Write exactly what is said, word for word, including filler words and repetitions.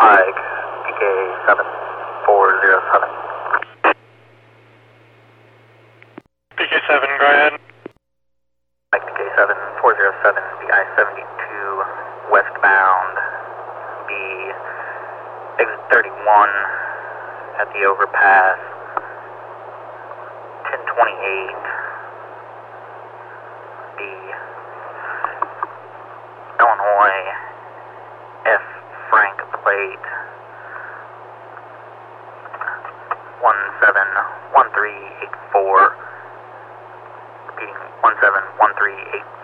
Pike, P K seven four zero seven. P K seven, go ahead. Pike, P K seven four zero seven, the I seventy-two westbound, B exit thirty-one at the overpass, ten twenty-eight, B Illinois F Frank plate one seven one three eight four, repeating one seven one three eight